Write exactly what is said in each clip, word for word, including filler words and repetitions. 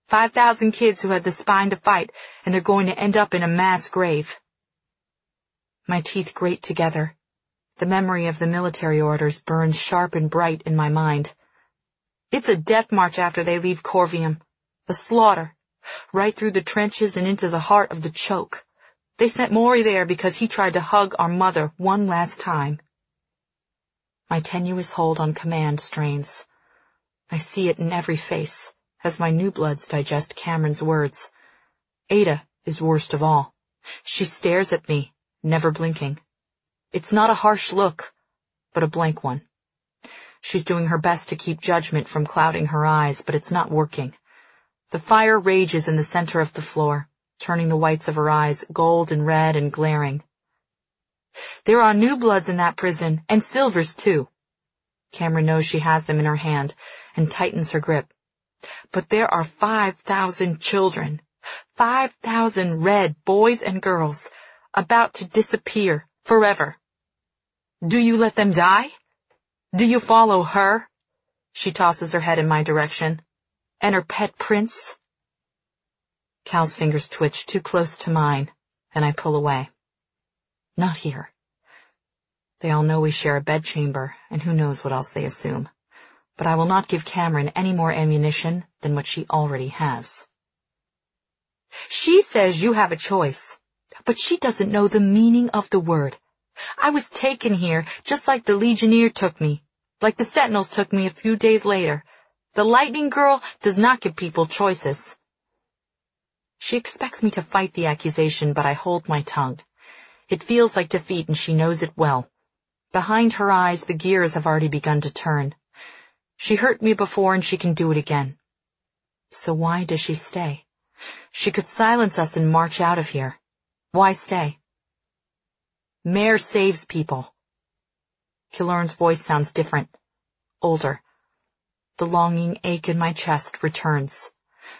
Five thousand kids who had the spine to fight, and they're going to end up in a mass grave. My teeth grate together. The memory of the military orders burns sharp and bright in my mind. It's a death march after they leave Corvium. A slaughter. Right through the trenches and into the heart of the choke. They sent Maury there because he tried to hug our mother one last time. My tenuous hold on command strains. I see it in every face as my new bloods digest Cameron's words. Ada is worst of all. She stares at me, never blinking. It's not a harsh look, but a blank one. She's doing her best to keep judgment from clouding her eyes, but it's not working. The fire rages in the center of the floor, turning the whites of her eyes gold and red and glaring. There are new bloods in that prison, and Silvers too. Cameron knows she has them in her hand and tightens her grip. But there are five thousand children, five thousand red boys and girls, about to disappear forever. Do you let them die? Do you follow her? She tosses her head in my direction. And her pet prince? Cal's fingers twitch too close to mine, and I pull away. Not here. They all know we share a bedchamber, and who knows what else they assume. But I will not give Cameron any more ammunition than what she already has. She says you have a choice, but she doesn't know the meaning of the word. I was taken here just like the Legionnaire took me, like the Sentinels took me a few days later. The Lightning Girl does not give people choices. She expects me to fight the accusation, but I hold my tongue. It feels like defeat, and she knows it well. Behind her eyes, the gears have already begun to turn. She hurt me before, and she can do it again. So why does she stay? She could silence us and march out of here. Why stay? Mare saves people. Killearn's voice sounds different, older. The longing ache in my chest returns.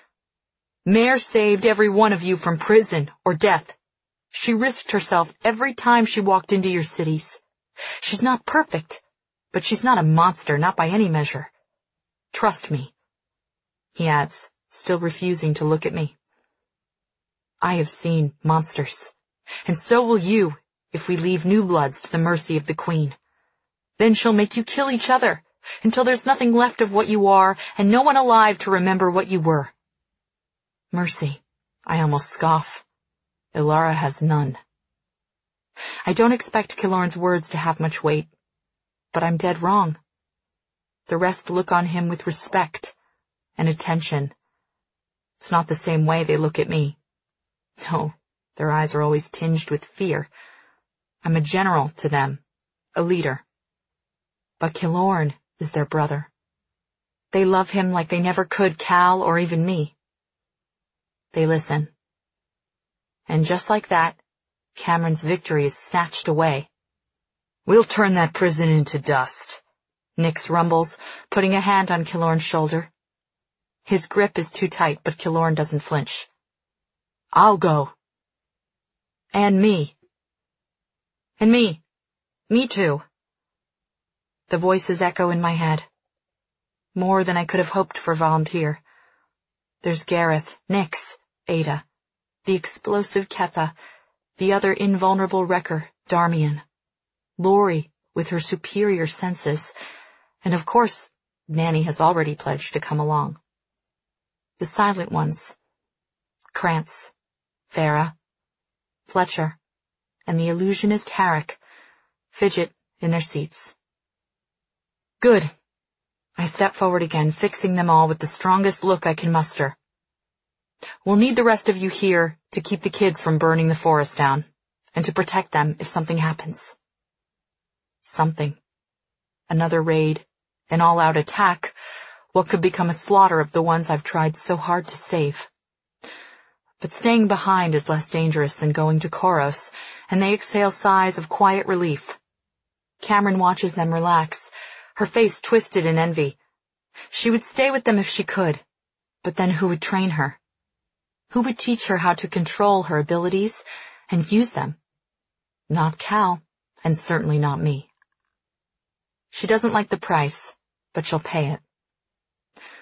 Mare saved every one of you from prison or death. She risked herself every time she walked into your cities. She's not perfect, but she's not a monster, not by any measure. Trust me, he adds, still refusing to look at me. I have seen monsters, and so will you if we leave new bloods to the mercy of the Queen. Then she'll make you kill each other, until there's nothing left of what you are, and no one alive to remember what you were. Mercy, I almost scoff. Ilara has none. I don't expect Killearn's words to have much weight, but I'm dead wrong. The rest look on him with respect and attention. It's not the same way they look at me. No, their eyes are always tinged with fear. I'm a general to them, a leader. But Killearn is their brother. They love him like they never could Cal or even me. They listen. And just like that, Cameron's victory is snatched away. We'll turn that prison into dust, Nyx rumbles, putting a hand on Killearn's shoulder. His grip is too tight, but Killearn doesn't flinch. I'll go. And me. And me. Me too. The voices echo in my head. More than I could have hoped for volunteer. There's Gareth, Nyx, Ada, the explosive Ketha, the other invulnerable wrecker, Darmian, Lori with her superior senses, and of course, Nanny has already pledged to come along. The silent ones, Krantz, Farah, Fletcher, and the illusionist Herrick, fidget in their seats. Good. I step forward again, fixing them all with the strongest look I can muster. We'll need the rest of you here to keep the kids from burning the forest down, and to protect them if something happens. Something. Another raid, an all-out attack, what could become a slaughter of the ones I've tried so hard to save. But staying behind is less dangerous than going to Koros, and they exhale sighs of quiet relief. Cameron watches them relax, her face twisted in envy. She would stay with them if she could, but then who would train her? Who would teach her how to control her abilities and use them? Not Cal, and certainly not me. She doesn't like the price, but she'll pay it.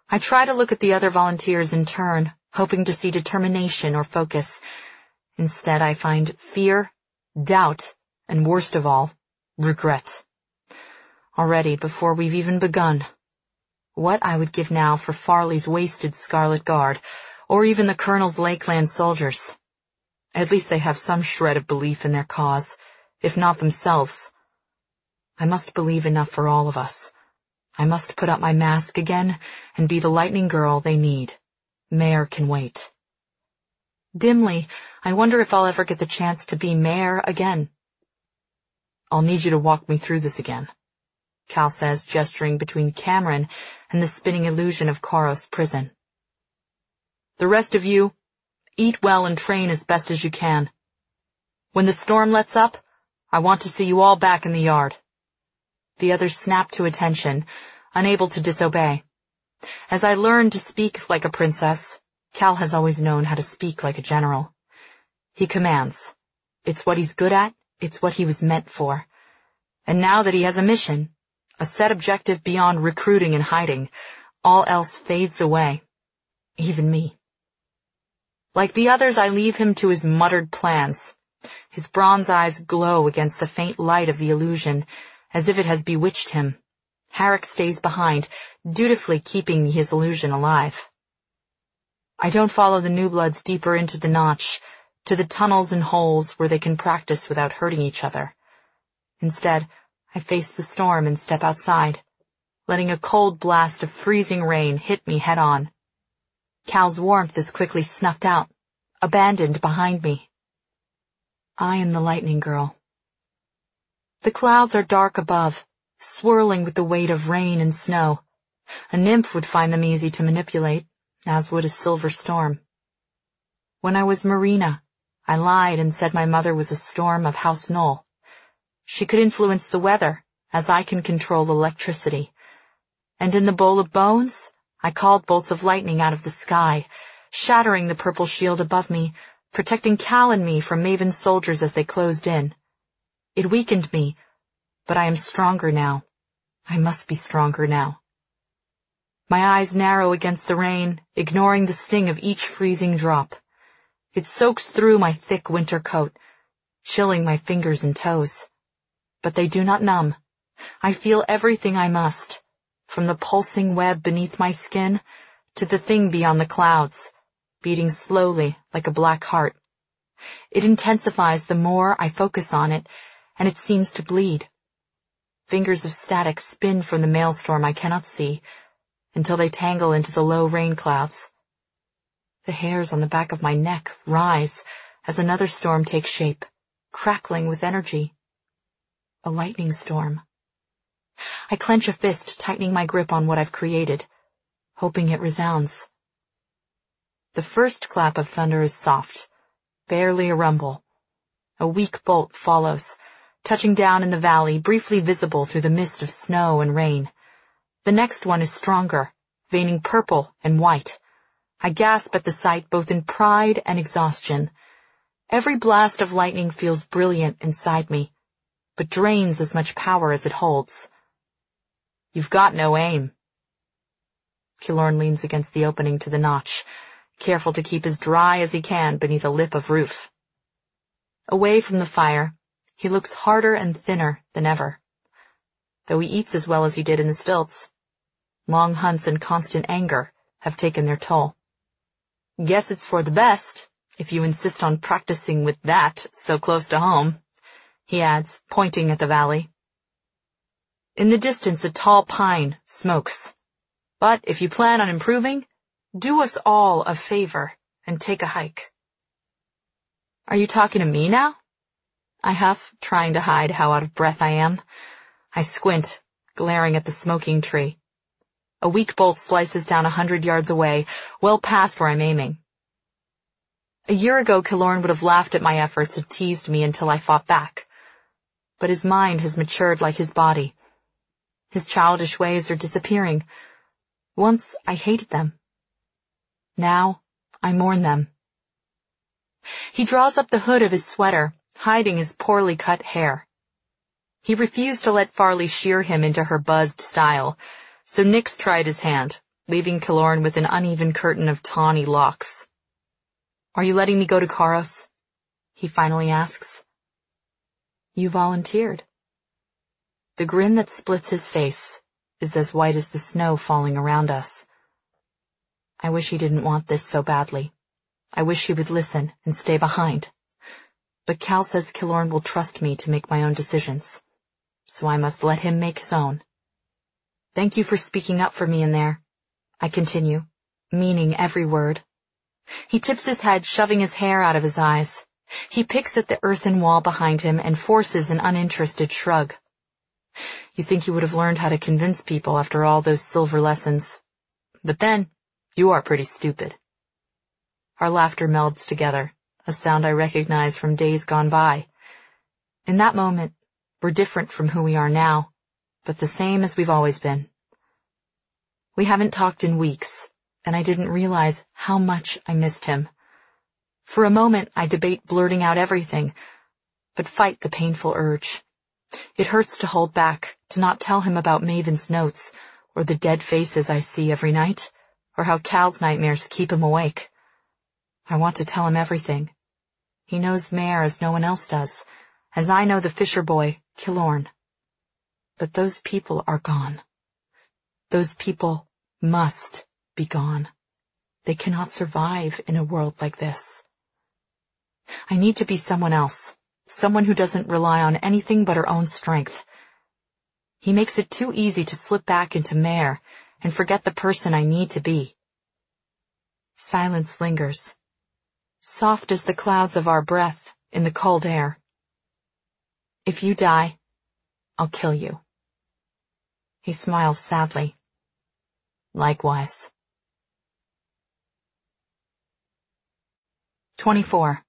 I try to look at the other volunteers in turn, hoping to see determination or focus. Instead, I find fear, doubt, and worst of all, regret. Already, before we've even begun. What I would give now for Farley's wasted Scarlet Guard, or even the Colonel's Lakeland soldiers. At least they have some shred of belief in their cause, if not themselves. I must believe enough for all of us. I must put up my mask again and be the lightning girl they need. Mare can wait. Dimly, I wonder if I'll ever get the chance to be Mare again. I'll need you to walk me through this again, Cal says, gesturing between Cameron and the spinning illusion of Koros prison. The rest of you, eat well and train as best as you can. When the storm lets up, I want to see you all back in the yard. The others snap to attention, unable to disobey. As I learn to speak like a princess, Cal has always known how to speak like a general. He commands. It's what he's good at, it's what he was meant for. And now that he has a mission, a set objective beyond recruiting and hiding, all else fades away. Even me. Like the others, I leave him to his muttered plans. His bronze eyes glow against the faint light of the illusion, as if it has bewitched him. Herrick stays behind, dutifully keeping his illusion alive. I don't follow the New Bloods deeper into the Notch, to the tunnels and holes where they can practice without hurting each other. Instead, I face the storm and step outside, letting a cold blast of freezing rain hit me head on. Cal's warmth is quickly snuffed out, abandoned behind me. I am the lightning girl. The clouds are dark above, swirling with the weight of rain and snow. A nymph would find them easy to manipulate, as would a silver storm. When I was Marina, I lied and said my mother was a storm of House Knoll. She could influence the weather, as I can control electricity. And in the Bowl of Bones, I called bolts of lightning out of the sky, shattering the purple shield above me, protecting Cal and me from Maven's soldiers as they closed in. It weakened me, but I am stronger now. I must be stronger now. My eyes narrow against the rain, ignoring the sting of each freezing drop. It soaks through my thick winter coat, chilling my fingers and toes. But they do not numb. I feel everything I must, from the pulsing web beneath my skin to the thing beyond the clouds, beating slowly like a black heart. It intensifies the more I focus on it, and it seems to bleed. Fingers of static spin from the maelstrom I cannot see, until they tangle into the low rain clouds. The hairs on the back of my neck rise as another storm takes shape, crackling with energy. A lightning storm. I clench a fist, tightening my grip on what I've created, hoping it resounds. The first clap of thunder is soft, barely a rumble. A weak bolt follows, touching down in the valley, briefly visible through the mist of snow and rain. The next one is stronger, veining purple and white. I gasp at the sight both in pride and exhaustion. Every blast of lightning feels brilliant inside me, but drains as much power as it holds. You've got no aim. Killorn leans against the opening to the notch, careful to keep as dry as he can beneath a lip of roof. Away from the fire, he looks harder and thinner than ever, though he eats as well as he did in the stilts. Long hunts and constant anger have taken their toll. Guess it's for the best, if you insist on practicing with that so close to home, he adds, pointing at the valley. In the distance, a tall pine smokes. But if you plan on improving, do us all a favor and take a hike. Are you talking to me now? I huff, trying to hide how out of breath I am. I squint, glaring at the smoking tree. A weak bolt slices down a hundred yards away, well past where I'm aiming. A year ago, Killorn would have laughed at my efforts and teased me until I fought back. But his mind has matured like his body. His childish ways are disappearing. Once I hated them. Now I mourn them. He draws up the hood of his sweater, hiding his poorly cut hair. He refused to let Farley shear him into her buzzed style, so Nyx tried his hand, leaving Killorn with an uneven curtain of tawny locks. "Are you letting me go to Karos?" he finally asks. "You volunteered." The grin that splits his face is as white as the snow falling around us. I wish he didn't want this so badly. I wish he would listen and stay behind. But Cal says Killorn will trust me to make my own decisions, so I must let him make his own. "Thank you for speaking up for me in there," I continue, meaning every word. He tips his head, shoving his hair out of his eyes. He picks at the earthen wall behind him and forces an uninterested shrug. "You think you would have learned how to convince people after all those silver lessons. But then, you are pretty stupid." Our laughter melds together, a sound I recognize from days gone by. In that moment, we're different from who we are now, but the same as we've always been. We haven't talked in weeks, and I didn't realize how much I missed him. For a moment, I debate blurting out everything, but fight the painful urge. It hurts to hold back, to not tell him about Maven's notes, or the dead faces I see every night, or how Cal's nightmares keep him awake. I want to tell him everything. He knows Mare as no one else does, as I know the fisher boy, Killorn. But those people are gone. Those people must be gone. They cannot survive in a world like this. I need to be someone else, someone who doesn't rely on anything but her own strength. He makes it too easy to slip back into Mare and forget the person I need to be. Silence lingers, soft as the clouds of our breath in the cold air. "If you die, I'll kill you." He smiles sadly. "Likewise." twenty-four.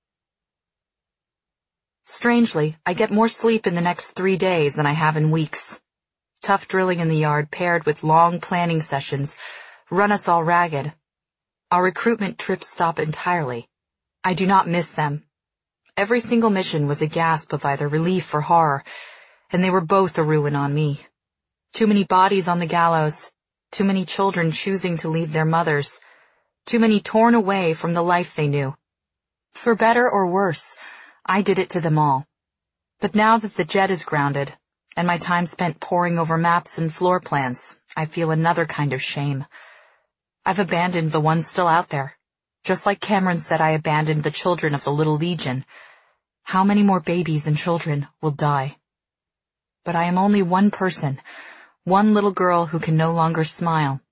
Strangely, I get more sleep in the next three days than I have in weeks. Tough drilling in the yard paired with long planning sessions run us all ragged. Our recruitment trips stop entirely. I do not miss them. Every single mission was a gasp of either relief or horror, and they were both a ruin on me. Too many bodies on the gallows, too many children choosing to leave their mothers, too many torn away from the life they knew. For better or worse, I did it to them all. But now that the jet is grounded, and my time spent poring over maps and floor plans, I feel another kind of shame. I've abandoned the ones still out there, just like Cameron said I abandoned the children of the Little Legion. How many more babies and children will die? But I am only one person, one little girl who can no longer smile.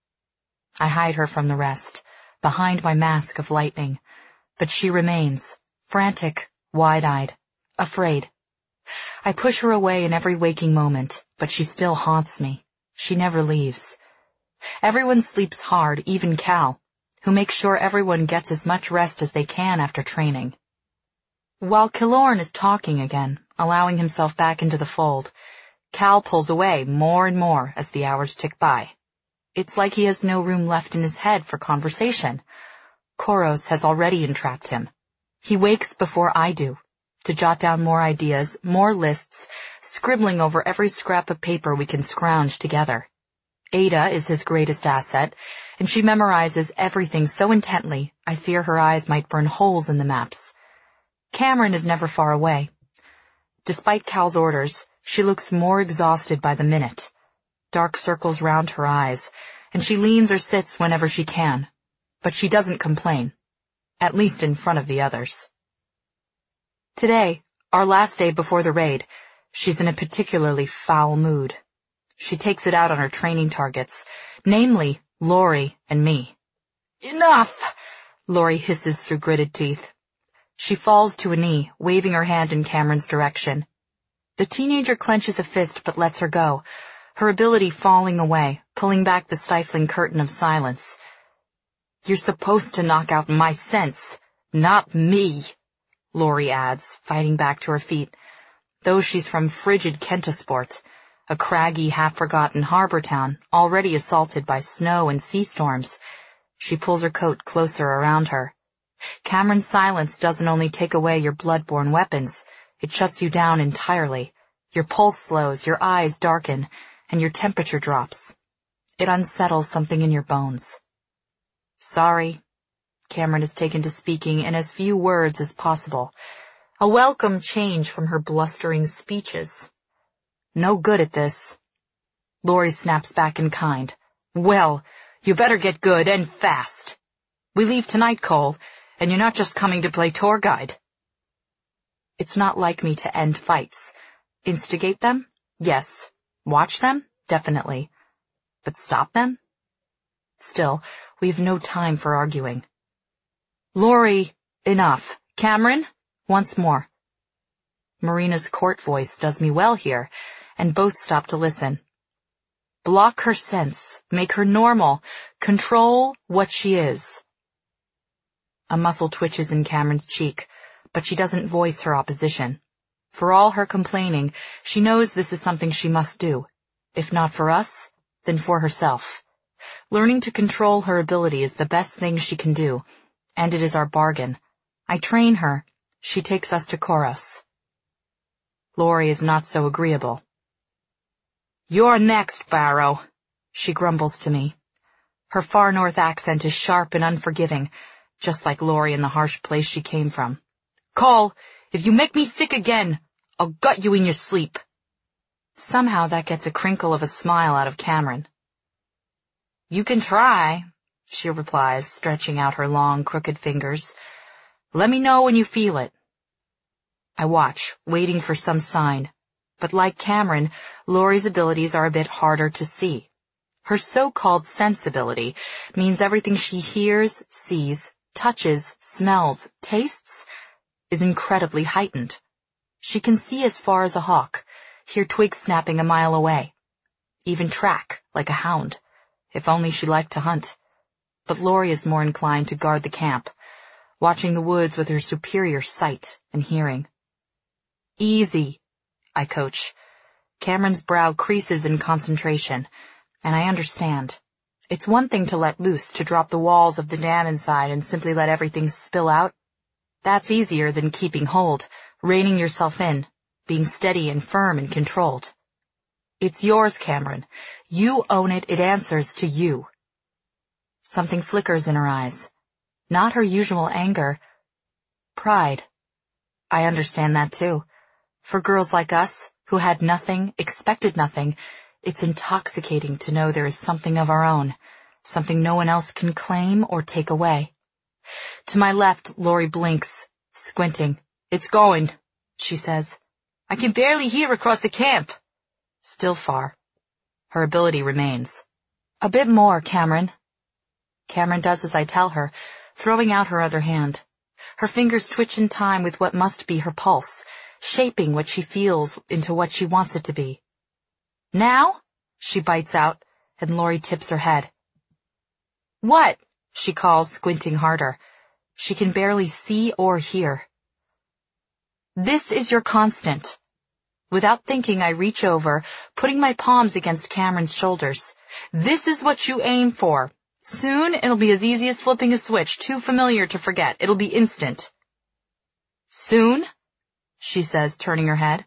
I hide her from the rest, behind my mask of lightning, but she remains, frantic, wide-eyed, afraid. I push her away in every waking moment, but she still haunts me. She never leaves. Everyone sleeps hard, even Cal, who makes sure everyone gets as much rest as they can after training. While Killorn is talking again, allowing himself back into the fold, Cal pulls away more and more as the hours tick by. It's like he has no room left in his head for conversation. Koros has already entrapped him. He wakes before I do, to jot down more ideas, more lists, scribbling over every scrap of paper we can scrounge together. Ada is his greatest asset, and she memorizes everything so intently I fear her eyes might burn holes in the maps. Cameron is never far away. Despite Cal's orders, she looks more exhausted by the minute. Dark circles round her eyes, and she leans or sits whenever she can. But she doesn't complain, at least in front of the others. Today, our last day before the raid, she's in a particularly foul mood. She takes it out on her training targets, namely Lori and me. "Enough!" Lori hisses through gritted teeth. She falls to a knee, waving her hand in Cameron's direction. The teenager clenches a fist but lets her go, her ability falling away, pulling back the stifling curtain of silence. "You're supposed to knock out my sense, not me," Lori adds, fighting back to her feet. Though she's from frigid Kentasport, a craggy, half-forgotten harbor town already assaulted by snow and sea storms, she pulls her coat closer around her. Cameron's silence doesn't only take away your blood-borne weapons, it shuts you down entirely. Your pulse slows, your eyes darken, and your temperature drops. It unsettles something in your bones. Sorry. Cameron has taken to speaking in as few words as possible. A welcome change from her blustering speeches. No good at this. Laurie snaps back in kind. Well, you better get good and fast. We leave tonight, Cole, and you're not just coming to play tour guide. It's not like me to end fights. Instigate them? Yes. Watch them? Definitely. But stop them? Still, we have no time for arguing. Laurie, enough. Cameron, once more. Marina's court voice does me well here, and both stop to listen. Block her sense, make her normal, control what she is. A muscle twitches in Cameron's cheek, but she doesn't voice her opposition. For all her complaining, she knows this is something she must do. If not for us, then for herself. Learning to control her ability is the best thing she can do, and it is our bargain. I train her. She takes us to Koros. Laurie is not so agreeable. You're next, Barrow, she grumbles to me. Her far north accent is sharp and unforgiving, just like Laurie in the harsh place she came from. Cole, if you make me sick again, I'll gut you in your sleep. Somehow that gets a crinkle of a smile out of Cameron. You can try, she replies, stretching out her long, crooked fingers. Let me know when you feel it. I watch, waiting for some sign. But like Cameron, Laurie's abilities are a bit harder to see. Her so-called sensibility means everything she hears, sees, touches, smells, tastes is incredibly heightened. She can see as far as a hawk, hear twigs snapping a mile away, even track like a hound, if only she liked to hunt. But Laurie is more inclined to guard the camp, watching the woods with her superior sight and hearing. Easy, I coach. Cameron's brow creases in concentration, and I understand. It's one thing to let loose, to drop the walls of the dam inside and simply let everything spill out. That's easier than keeping hold, reining yourself in, being steady and firm and controlled. It's yours, Cameron. You own it. It answers to you. Something flickers in her eyes. Not her usual anger. Pride. I understand that too. For girls like us, who had nothing, expected nothing, it's intoxicating to know there is something of our own, something no one else can claim or take away. To my left, Laurie blinks, squinting. It's going, she says. I can barely hear across the camp. Still far. Her ability remains. A bit more, Cameron. Cameron does as I tell her, throwing out her other hand. Her fingers twitch in time with what must be her pulse, shaping what she feels into what she wants it to be. Now? She bites out, and Laurie tips her head. What? She calls, squinting harder. She can barely see or hear. This is your constant. Without thinking, I reach over, putting my palms against Cameron's shoulders. This is what you aim for. Soon, it'll be as easy as flipping a switch, too familiar to forget. It'll be instant. Soon? She says, turning her head.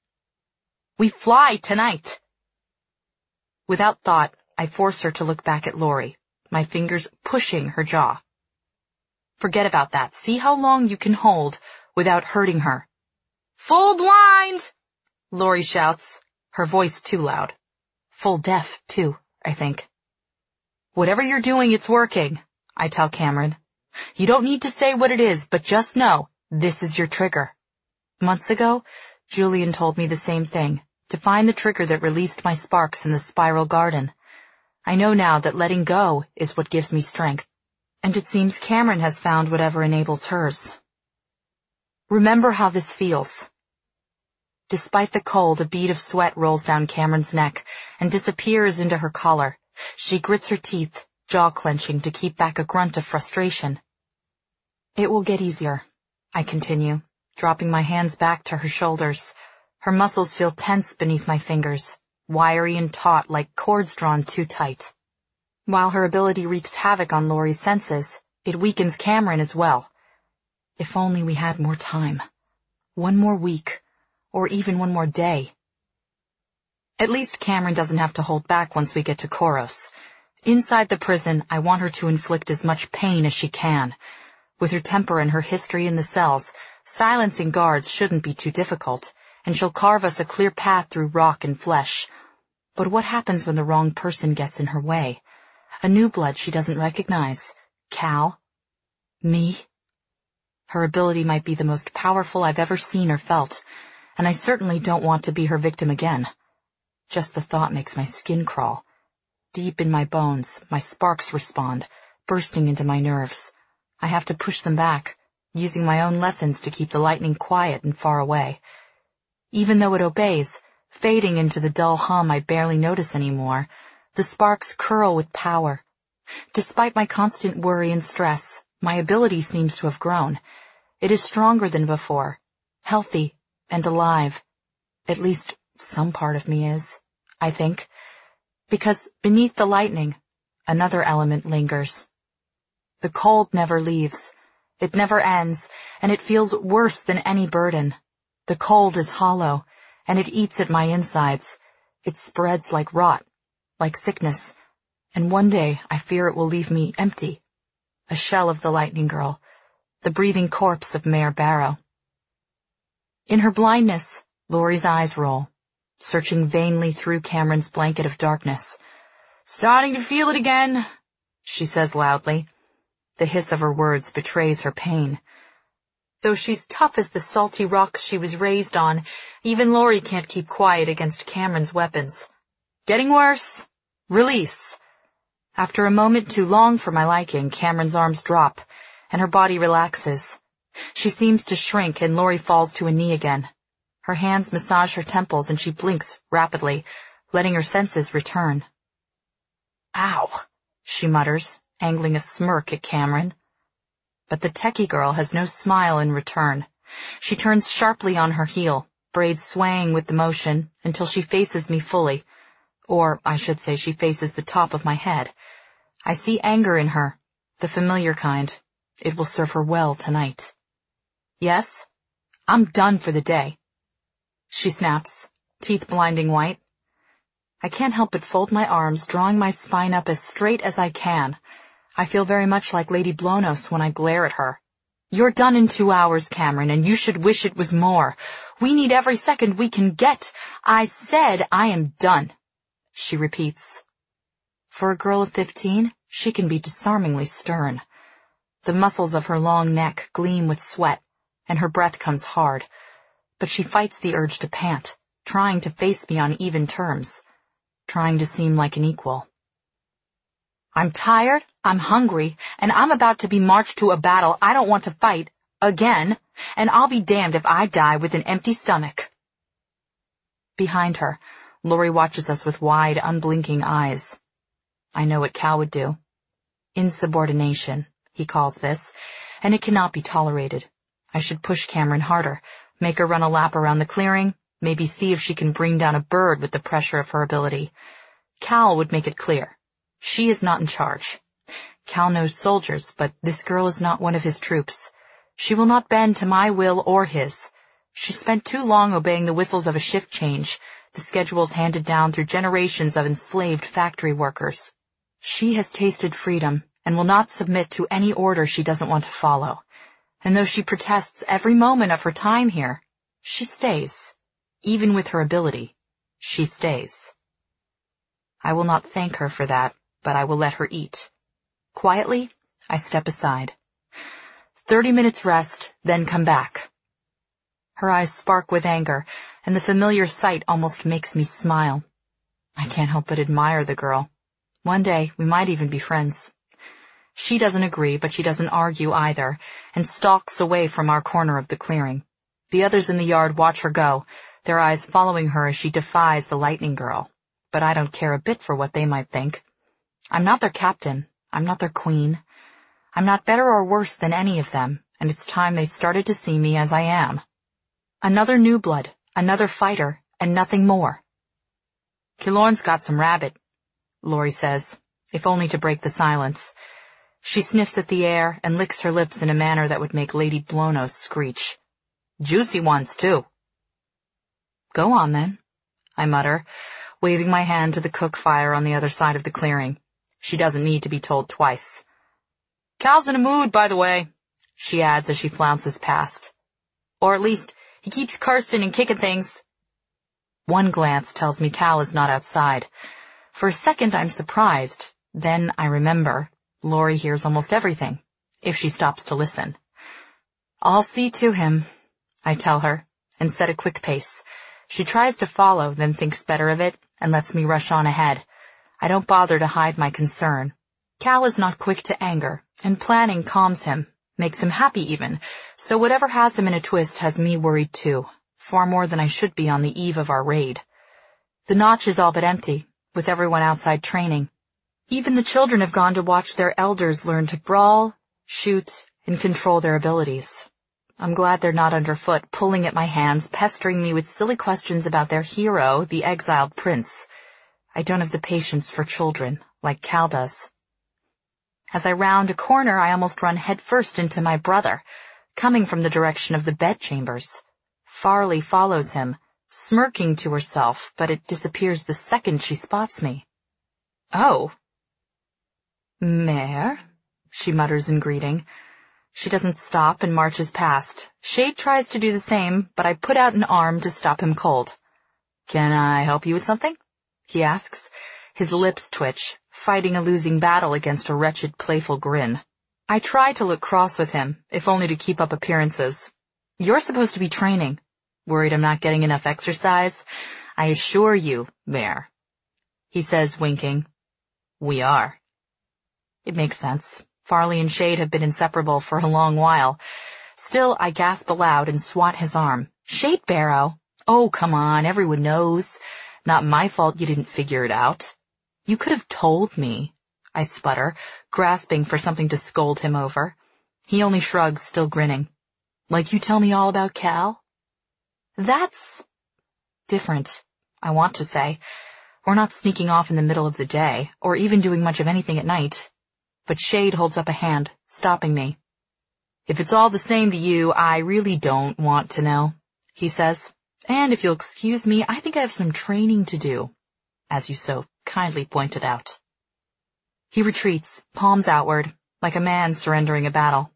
We fly tonight. Without thought, I force her to look back at Laurie, my fingers pushing her jaw. Forget about that. See how long you can hold without hurting her. Full blind! Laurie shouts, her voice too loud. Full deaf, too, I think. Whatever you're doing, it's working, I tell Cameron. You don't need to say what it is, but just know, this is your trigger. Months ago, Julian told me the same thing, to find the trigger that released my sparks in the spiral garden. I know now that letting go is what gives me strength, and it seems Cameron has found whatever enables hers. Remember how this feels. Despite the cold, a bead of sweat rolls down Cameron's neck and disappears into her collar. She grits her teeth, jaw clenching to keep back a grunt of frustration. It will get easier, I continue, dropping my hands back to her shoulders. Her muscles feel tense beneath my fingers, wiry and taut like cords drawn too tight. While her ability wreaks havoc on Laurie's senses, it weakens Cameron as well. If only we had more time. One more week, or even one more day. At least Cameron doesn't have to hold back once we get to Koros. Inside the prison, I want her to inflict as much pain as she can. With her temper and her history in the cells, silencing guards shouldn't be too difficult, and she'll carve us a clear path through rock and flesh. But what happens when the wrong person gets in her way? A new blood she doesn't recognize. Cal? Me? Her ability might be the most powerful I've ever seen or felt, and I certainly don't want to be her victim again. Just the thought makes my skin crawl. Deep in my bones, my sparks respond, bursting into my nerves. I have to push them back, using my own lessons to keep the lightning quiet and far away. Even though it obeys, fading into the dull hum I barely notice anymore, the sparks curl with power. Despite my constant worry and stress, my ability seems to have grown. It is stronger than before, healthy and alive. At least some part of me is, I think, because beneath the lightning, another element lingers. The cold never leaves. It never ends, and it feels worse than any burden. The cold is hollow, and it eats at my insides. It spreads like rot, like sickness, and one day I fear it will leave me empty, a shell of the Lightning Girl, the breathing corpse of Mayor Barrow. In her blindness, Lori's eyes roll, searching vainly through Cameron's blanket of darkness. "Starting to feel it again," she says loudly. The hiss of her words betrays her pain. Though she's tough as the salty rocks she was raised on, even Lori can't keep quiet against Cameron's weapons. "Getting worse. Release." After a moment too long for my liking, Cameron's arms drop, and her body relaxes. She seems to shrink, and Lori falls to a knee again. Her hands massage her temples, and she blinks rapidly, letting her senses return. "Ow," she mutters, angling a smirk at Cameron. But the techie girl has no smile in return. She turns sharply on her heel, braids swaying with the motion, until she faces me fully. Or, I should say, she faces the top of my head. I see anger in her, the familiar kind. It will serve her well tonight. "Yes? I'm done for the day," she snaps, teeth blinding white. I can't help but fold my arms, drawing my spine up as straight as I can. I feel very much like Lady Blonos when I glare at her. "You're done in two hours, Cameron, and you should wish it was more. We need every second we can get. I said I am done," she repeats. For a girl of fifteen, she can be disarmingly stern. The muscles of her long neck gleam with sweat, and her breath comes hard. But she fights the urge to pant, trying to face me on even terms, trying to seem like an equal. "I'm tired, I'm hungry, and I'm about to be marched to a battle I don't want to fight, again, and I'll be damned if I die with an empty stomach." Behind her, Lori watches us with wide, unblinking eyes. I know what Cal would do. Insubordination, he calls this, and it cannot be tolerated. I should push Cameron harder, make her run a lap around the clearing, maybe see if she can bring down a bird with the pressure of her ability. Cal would make it clear. She is not in charge. Cal knows soldiers, but this girl is not one of his troops. She will not bend to my will or his. She spent too long obeying the whistles of a shift change, the schedules handed down through generations of enslaved factory workers. She has tasted freedom and will not submit to any order she doesn't want to follow. And though she protests every moment of her time here, she stays. Even with her ability, she stays. I will not thank her for that, but I will let her eat. Quietly, I step aside. Thirty minutes rest, then come back. Her eyes spark with anger, and the familiar sight almost makes me smile. I can't help but admire the girl. One day, we might even be friends. She doesn't agree, but she doesn't argue either, and stalks away from our corner of the clearing. The others in the yard watch her go, their eyes following her as she defies the Lightning Girl. But I don't care a bit for what they might think. I'm not their captain. I'm not their queen. I'm not better or worse than any of them, and it's time they started to see me as I am. Another new blood, another fighter, and nothing more. "Killorn's got some rabbit," Lori says, if only to break the silence. She sniffs at the air and licks her lips in a manner that would make Lady Blonos screech. "Juicy ones, too." "Go on, then," I mutter, waving my hand to the cook fire on the other side of the clearing. She doesn't need to be told twice. "Cal's in a mood, by the way," she adds as she flounces past. "Or at least, he keeps cursing and kicking things." One glance tells me Cal is not outside. For a second I'm surprised. Then I remember. Lori hears almost everything, if she stops to listen. "I'll see to him," I tell her, and set a quick pace. She tries to follow, then thinks better of it, and lets me rush on ahead. I don't bother to hide my concern. Cal is not quick to anger, and planning calms him, makes him happy even, so whatever has him in a twist has me worried too, far more than I should be on the eve of our raid. The notch is all but empty, with everyone outside training. Even the children have gone to watch their elders learn to brawl, shoot, and control their abilities. I'm glad they're not underfoot, pulling at my hands, pestering me with silly questions about their hero, the exiled prince. I don't have the patience for children, like Cal does. As I round a corner, I almost run headfirst into my brother, coming from the direction of the bedchambers. Farley follows him, smirking to herself, but it disappears the second she spots me. "Oh." "Mère," she mutters in greeting. She doesn't stop and marches past. Shade tries to do the same, but I put out an arm to stop him cold. "Can I help you with something?" he asks. His lips twitch, fighting a losing battle against a wretched, playful grin. I try to look cross with him, if only to keep up appearances. "You're supposed to be training. Worried I'm not getting enough exercise? I assure you, Mère," he says, winking. "We are." It makes sense. Farley and Shade have been inseparable for a long while. Still, I gasp aloud and swat his arm. "Shade Barrow! Oh, come on, everyone knows. Not my fault you didn't figure it out." "You could have told me," I sputter, grasping for something to scold him over. He only shrugs, still grinning. "Like you tell me all about Cal?" "That's different," I want to say. We're not sneaking off in the middle of the day, or even doing much of anything at night. But Shade holds up a hand, stopping me. "If it's all the same to you, I really don't want to know," he says. "And if you'll excuse me, I think I have some training to do, as you so kindly pointed out." He retreats, palms outward, like a man surrendering a battle.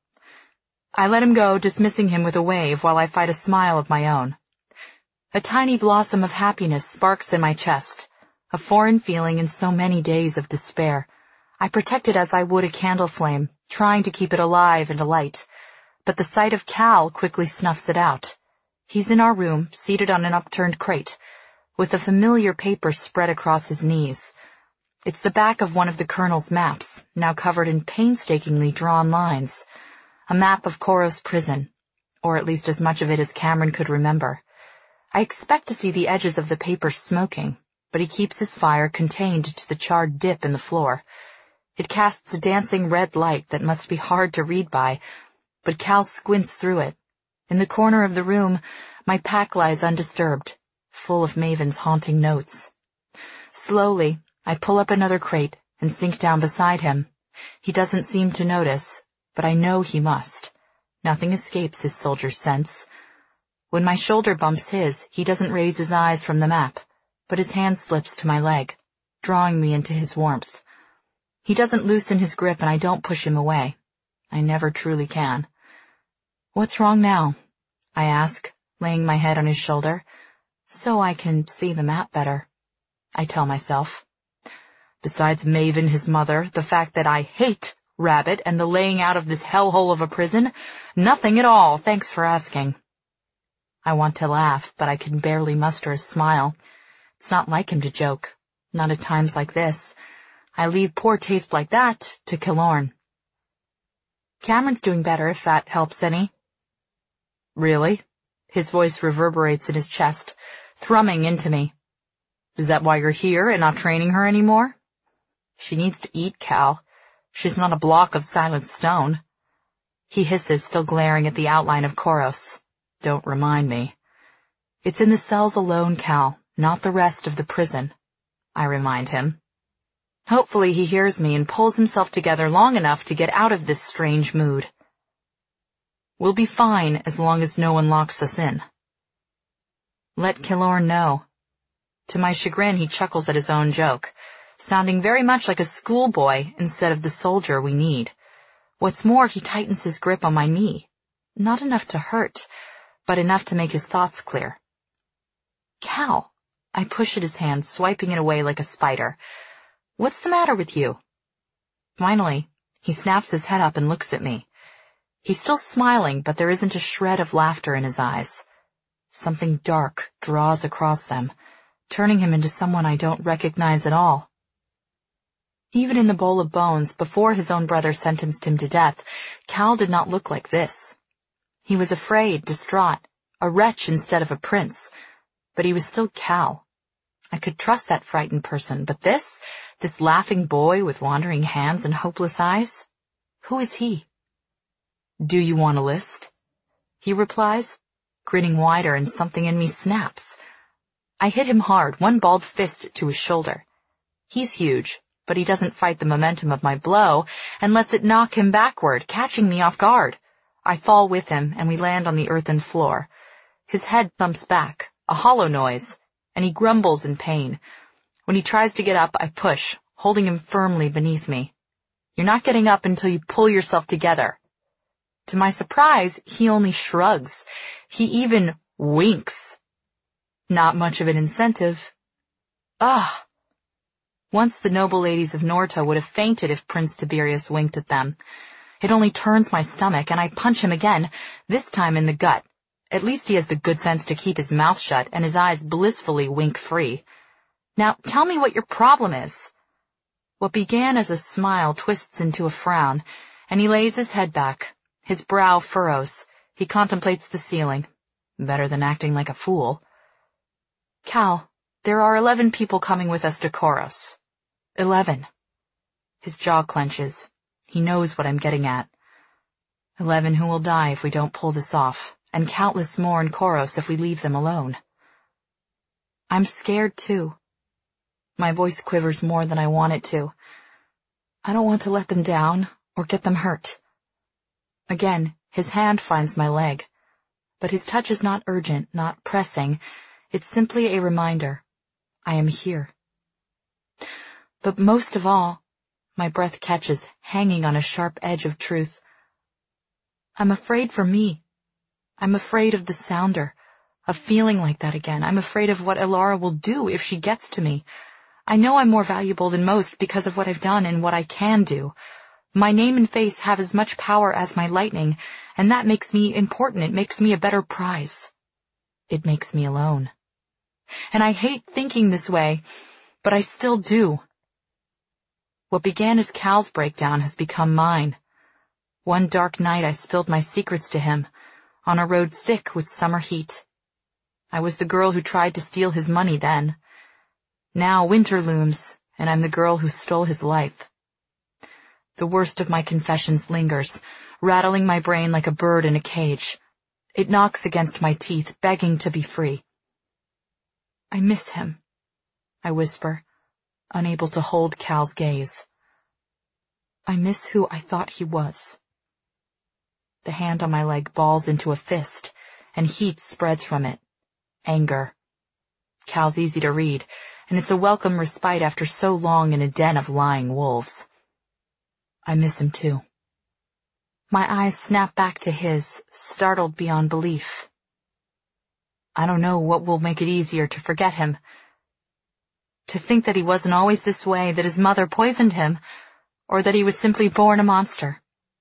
I let him go, dismissing him with a wave while I fight a smile of my own. A tiny blossom of happiness sparks in my chest, a foreign feeling in so many days of despair. I protect it as I would a candle flame, trying to keep it alive and alight, but the sight of Cal quickly snuffs it out. He's in our room, seated on an upturned crate, with a familiar paper spread across his knees. It's the back of one of the Colonel's maps, now covered in painstakingly drawn lines. A map of Koros prison, or at least as much of it as Cameron could remember. I expect to see the edges of the paper smoking, but he keeps his fire contained to the charred dip in the floor. It casts a dancing red light that must be hard to read by, but Cal squints through it. In the corner of the room, my pack lies undisturbed, full of Maven's haunting notes. Slowly, I pull up another crate and sink down beside him. He doesn't seem to notice, but I know he must. Nothing escapes his soldier's sense. When my shoulder bumps his, he doesn't raise his eyes from the map, but his hand slips to my leg, drawing me into his warmth. He doesn't loosen his grip and I don't push him away. I never truly can. "What's wrong now?" I ask, laying my head on his shoulder. "So I can see the map better," I tell myself. "Besides Maven, his mother, the fact that I hate Rabbit and the laying out of this hellhole of a prison, nothing at all, thanks for asking." I want to laugh, but I can barely muster a smile. It's not like him to joke, not at times like this. I leave poor taste like that to Killorn. "Cameron's doing better, if that helps any." "Really?" His voice reverberates in his chest, thrumming into me. "Is that why you're here and not training her anymore?" "She needs to eat, Cal. She's not a block of silent stone." He hisses, still glaring at the outline of Koros. "Don't remind me." "It's in the cells alone, Cal, not the rest of the prison," I remind him. Hopefully he hears me and pulls himself together long enough to get out of this strange mood. "We'll be fine as long as no one locks us in." "Let Killorn know." To my chagrin, he chuckles at his own joke, sounding very much like a schoolboy instead of the soldier we need. What's more, he tightens his grip on my knee. Not enough to hurt, but enough to make his thoughts clear. Cal, I push at his hand, swiping it away like a spider. What's the matter with you? Finally, he snaps his head up and looks at me. He's still smiling, but there isn't a shred of laughter in his eyes. Something dark draws across them, turning him into someone I don't recognize at all. Even in the bowl of bones, before his own brother sentenced him to death, Cal did not look like this. He was afraid, distraught, a wretch instead of a prince, but he was still Cal. I could trust that frightened person, but this, this laughing boy with wandering hands and hopeless eyes, who is he? Do you want a list? He replies, grinning wider, and something in me snaps. I hit him hard, one balled fist to his shoulder. He's huge, but he doesn't fight the momentum of my blow and lets it knock him backward, catching me off guard. I fall with him, and we land on the earthen floor. His head thumps back, a hollow noise, and he grumbles in pain. When he tries to get up, I push, holding him firmly beneath me. You're not getting up until you pull yourself together. To my surprise, he only shrugs. He even winks. Not much of an incentive. Ah! Once the noble ladies of Norta would have fainted if Prince Tiberius winked at them. It only turns my stomach, and I punch him again, this time in the gut. At least he has the good sense to keep his mouth shut and his eyes blissfully wink-free. Now, tell me what your problem is. What began as a smile twists into a frown, and he lays his head back. His brow furrows. He contemplates the ceiling. Better than acting like a fool. Cal, there are eleven people coming with us to Koros. Eleven. His jaw clenches. He knows what I'm getting at. Eleven who will die if we don't pull this off, and countless more in Koros if we leave them alone. I'm scared, too. My voice quivers more than I want it to. I don't want to let them down or get them hurt. Again, his hand finds my leg, but his touch is not urgent, not pressing. It's simply a reminder. I am here. But most of all, my breath catches, hanging on a sharp edge of truth. I'm afraid for me. I'm afraid of the sounder, of feeling like that again. I'm afraid of what Elara will do if she gets to me. I know I'm more valuable than most because of what I've done and what I can do. My name and face have as much power as my lightning, and that makes me important. It makes me a better prize. It makes me alone. And I hate thinking this way, but I still do. What began as Cal's breakdown has become mine. One dark night I spilled my secrets to him, on a road thick with summer heat. I was the girl who tried to steal his money then. Now winter looms, and I'm the girl who stole his life. The worst of my confessions lingers, rattling my brain like a bird in a cage. It knocks against my teeth, begging to be free. I miss him, I whisper, unable to hold Cal's gaze. I miss who I thought he was. The hand on my leg balls into a fist, and heat spreads from it. Anger. Cal's easy to read, and it's a welcome respite after so long in a den of lying wolves. I miss him too. My eyes snap back to his, startled beyond belief. I don't know what will make it easier to forget him. To think that he wasn't always this way, that his mother poisoned him, or that he was simply born a monster.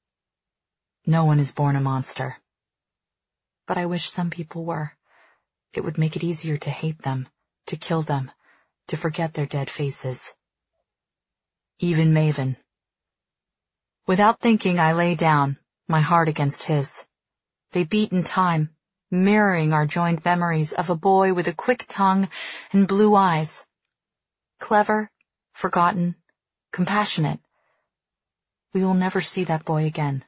No one is born a monster. But I wish some people were. It would make it easier to hate them, to kill them, to forget their dead faces. Even Maven. Without thinking, I lay down, my heart against his. They beat in time, mirroring our joined memories of a boy with a quick tongue and blue eyes. Clever, forgotten, compassionate. We will never see that boy again.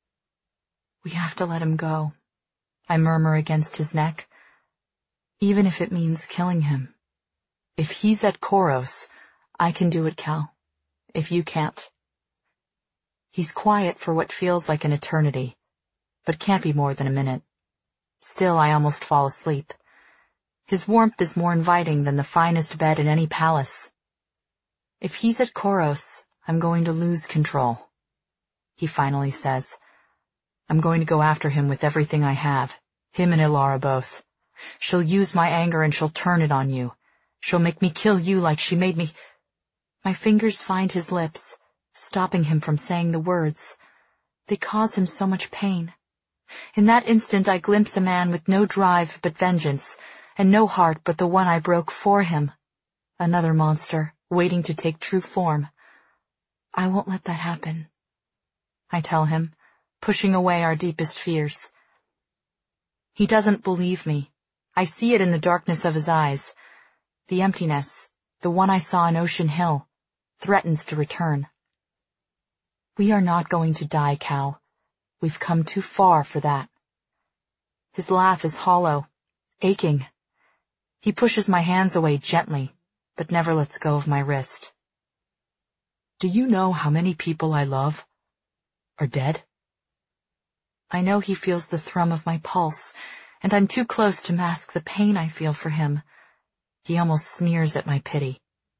We have to let him go, I murmur against his neck. Even if it means killing him. If he's at Koros, I can do it, Cal. If you can't. He's quiet for what feels like an eternity, but can't be more than a minute. Still, I almost fall asleep. His warmth is more inviting than the finest bed in any palace. If he's at Koros, I'm going to lose control. He finally says, I'm going to go after him with everything I have, him and Ilara both. She'll use my anger and she'll turn it on you. She'll make me kill you like she made me. My fingers find his lips, stopping him from saying the words. They cause him so much pain. In that instant I glimpse a man with no drive but vengeance, and no heart but the one I broke for him. Another monster, waiting to take true form. I won't let that happen, I tell him, pushing away our deepest fears. He doesn't believe me. I see it in the darkness of his eyes. The emptiness, the one I saw in Ocean Hill, threatens to return. We are not going to die, Cal. We've come too far for that. His laugh is hollow, aching. He pushes my hands away gently, but never lets go of my wrist. Do you know how many people I love are dead? I know he feels the thrum of my pulse, and I'm too close to mask the pain I feel for him. He almost sneers at my pity.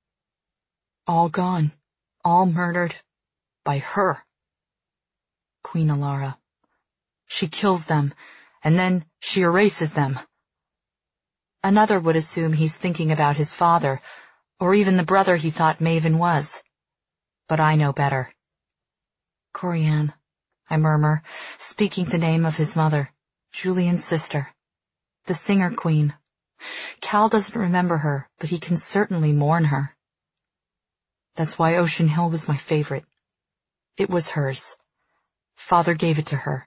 All gone, all murdered, by her. Queen Ilara. She kills them, and then she erases them. Another would assume he's thinking about his father, or even the brother he thought Maven was. But I know better. Corianne, I murmur, speaking the name of his mother, Julian's sister, the singer queen. Cal doesn't remember her, but he can certainly mourn her. That's why Ocean Hill was my favorite. It was hers. Father gave it to her.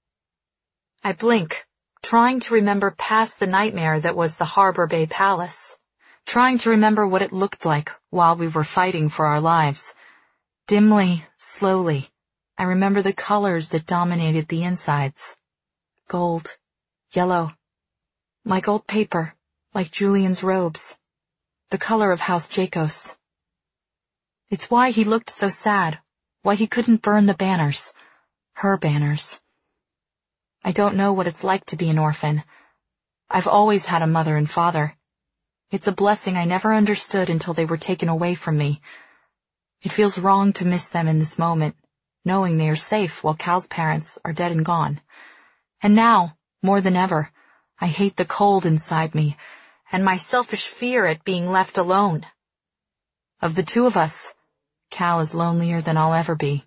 I blink, trying to remember past the nightmare that was the Harbor Bay Palace, trying to remember what it looked like while we were fighting for our lives. Dimly, slowly, I remember the colors that dominated the insides. Gold, yellow, like old paper, like Julian's robes, the color of House Jacos. It's why he looked so sad, why he couldn't burn the banners, her banners. I don't know what it's like to be an orphan. I've always had a mother and father. It's a blessing I never understood until they were taken away from me. It feels wrong to miss them in this moment, knowing they are safe while Cal's parents are dead and gone. And now, more than ever, I hate the cold inside me, and my selfish fear at being left alone. Of the two of us, Cal is lonelier than I'll ever be.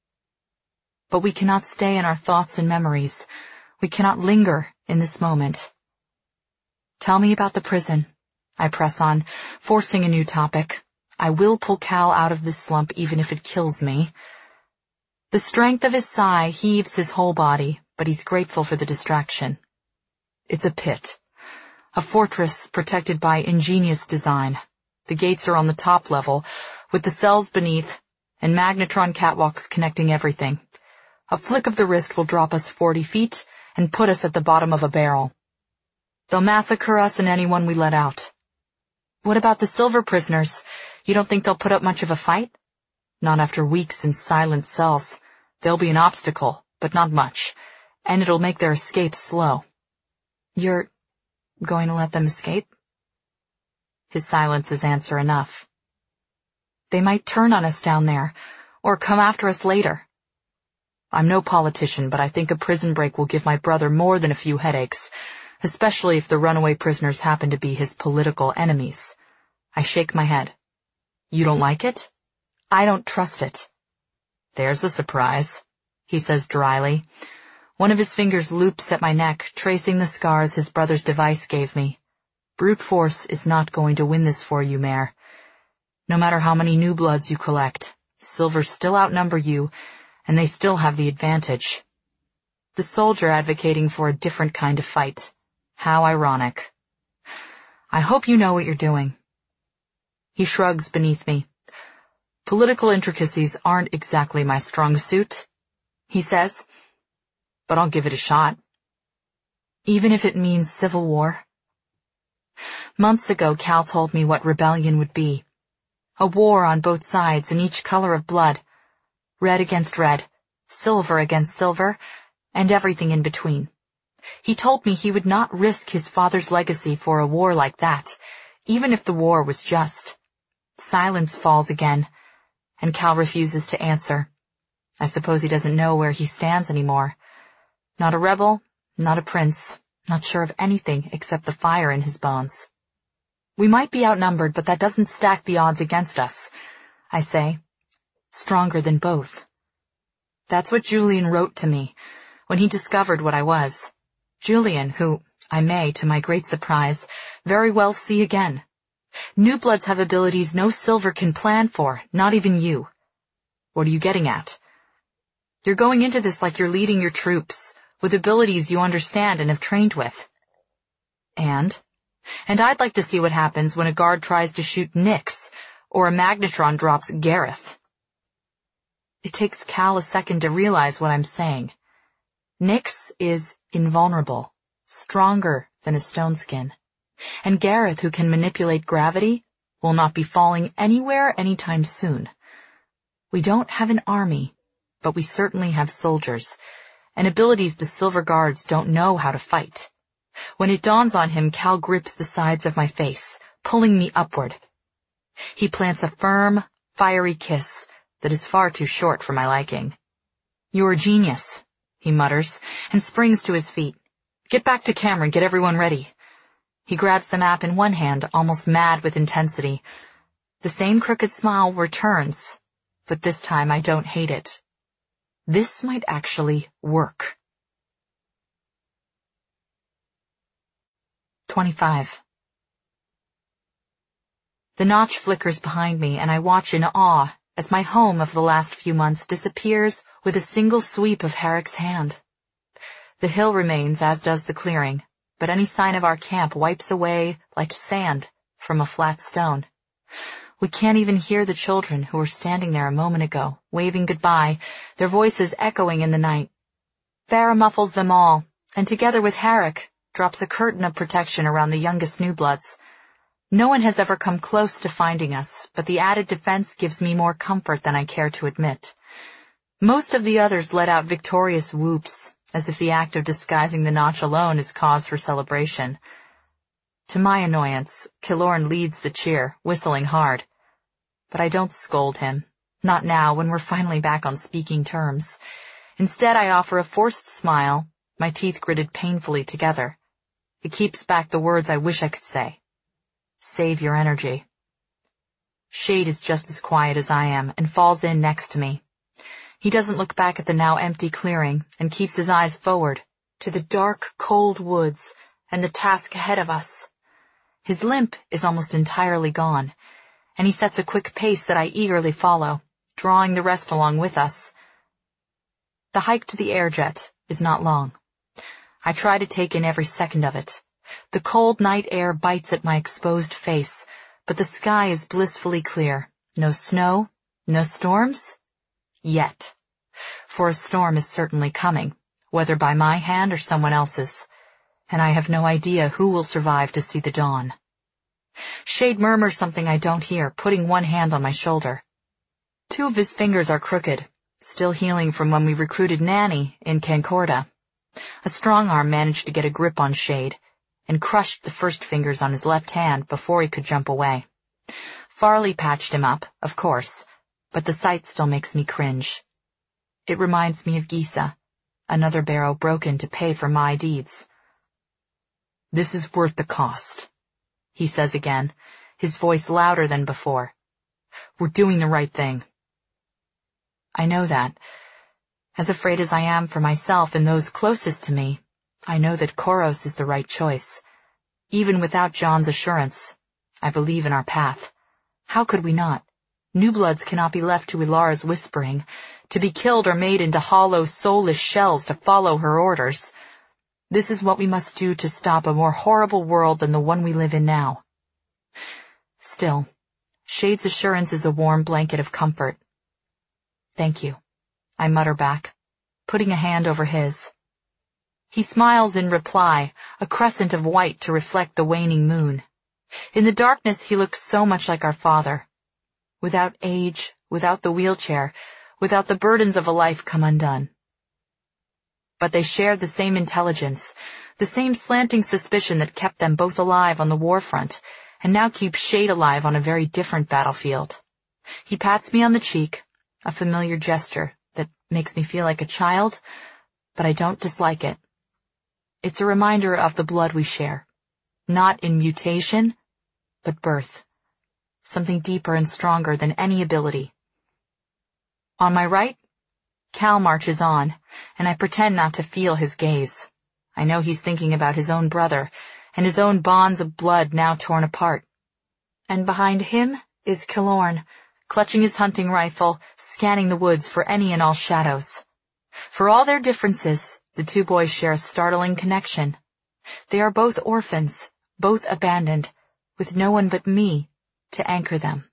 But we cannot stay in our thoughts and memories. We cannot linger in this moment. Tell me about the prison, I press on, forcing a new topic. I will pull Cal out of this slump even if it kills me. The strength of his sigh heaves his whole body, but he's grateful for the distraction. It's a pit. A fortress protected by ingenious design. The gates are on the top level, with the cells beneath, and magnetron catwalks connecting everything. A flick of the wrist will drop us forty feet and put us at the bottom of a barrel. They'll massacre us and anyone we let out. What about the silver prisoners? You don't think they'll put up much of a fight? Not after weeks in silent cells. They'll be an obstacle, but not much, and it'll make their escape slow. You're going to let them escape? His silence is answer enough. They might turn on us down there, or come after us later. I'm no politician, but I think a prison break will give my brother more than a few headaches, especially if the runaway prisoners happen to be his political enemies. I shake my head. You don't like it? I don't trust it. There's a surprise, he says dryly. One of his fingers loops at my neck, tracing the scars his brother's device gave me. Brute force is not going to win this for you, Mare. No matter how many new bloods you collect, Silvers still outnumber you, and they still have the advantage. The soldier advocating for a different kind of fight. How ironic. I hope you know what you're doing. He shrugs beneath me. Political intricacies aren't exactly my strong suit, he says, but I'll give it a shot. Even if it means civil war. Months ago, Cal told me what rebellion would be. A war on both sides in each color of blood. Red against red, silver against silver, and everything in between. He told me he would not risk his father's legacy for a war like that, even if the war was just. Silence falls again, and Cal refuses to answer. I suppose he doesn't know where he stands anymore. Not a rebel, not a prince, not sure of anything except the fire in his bones. We might be outnumbered, but that doesn't stack the odds against us, I say. Stronger than both. That's what Julian wrote to me when he discovered what I was. Julian, who, I may, to my great surprise, very well see again. New bloods have abilities no silver can plan for, not even you. What are you getting at? You're going into this like you're leading your troops, with abilities you understand and have trained with. And? And I'd like to see what happens when a guard tries to shoot Nyx, or a magnetron drops Gareth. It takes Cal a second to realize what I'm saying. Nyx is invulnerable, stronger than a stone skin. And Gareth, who can manipulate gravity, will not be falling anywhere anytime soon. We don't have an army, but we certainly have soldiers, and abilities the Silver Guards don't know how to fight. When it dawns on him, Cal grips the sides of my face, pulling me upward. He plants a firm, fiery kiss that is far too short for my liking. You're a genius, he mutters, and springs to his feet. Get back to Cameron, get everyone ready. He grabs the map in one hand, almost mad with intensity. The same crooked smile returns, but this time I don't hate it. This might actually work. twenty-five. The notch flickers behind me, and I watch in awe as my home of the last few months disappears with a single sweep of Herrick's hand. The hill remains, as does the clearing, but any sign of our camp wipes away like sand from a flat stone. We can't even hear the children who were standing there a moment ago, waving goodbye, their voices echoing in the night. Farah muffles them all, and together with Herrick, drops a curtain of protection around the youngest Newbloods. No one has ever come close to finding us, but the added defense gives me more comfort than I care to admit. Most of the others let out victorious whoops, as if the act of disguising the notch alone is cause for celebration. To my annoyance, Killorn leads the cheer, whistling hard. But I don't scold him, not now when we're finally back on speaking terms. Instead, I offer a forced smile, my teeth gritted painfully together. It keeps back the words I wish I could say. Save your energy. Shade is just as quiet as I am and falls in next to me. He doesn't look back at the now empty clearing and keeps his eyes forward to the dark, cold woods and the task ahead of us. His limp is almost entirely gone, and he sets a quick pace that I eagerly follow, drawing the rest along with us. The hike to the airjet is not long. I try to take in every second of it. The cold night air bites at my exposed face, but the sky is blissfully clear. No snow, no storms? Yet. For a storm is certainly coming, whether by my hand or someone else's, and I have no idea who will survive to see the dawn. Shade murmurs something I don't hear, putting one hand on my shoulder. Two of his fingers are crooked, still healing from when we recruited Nanny in Concorda. A strong arm managed to get a grip on Shade, and crushed the first fingers on his left hand before he could jump away. Farley patched him up, of course, but the sight still makes me cringe. It reminds me of Gisa, another barrow broken to pay for my deeds. This is worth the cost, he says again, his voice louder than before. We're doing the right thing. I know that. As afraid as I am for myself and those closest to me, I know that Koros is the right choice. Even without John's assurance, I believe in our path. How could we not? Newbloods cannot be left to Ilara's whispering, to be killed or made into hollow, soulless shells to follow her orders. This is what we must do to stop a more horrible world than the one we live in now. Still, Shade's assurance is a warm blanket of comfort. Thank you, I mutter back, putting a hand over his. He smiles in reply, a crescent of white to reflect the waning moon. In the darkness he looks so much like our father. Without age, without the wheelchair, without the burdens of a life come undone. but they shared the same intelligence, the same slanting suspicion that kept them both alive on the war front, and now keeps Shade alive on a very different battlefield. He pats me on the cheek, a familiar gesture that makes me feel like a child, but I don't dislike it. It's a reminder of the blood we share, not in mutation, but birth, something deeper and stronger than any ability. On my right, Cal marches on, and I pretend not to feel his gaze. I know he's thinking about his own brother, and his own bonds of blood now torn apart. And behind him is Killorn, clutching his hunting rifle, scanning the woods for any and all shadows. For all their differences, the two boys share a startling connection. They are both orphans, both abandoned, with no one but me to anchor them.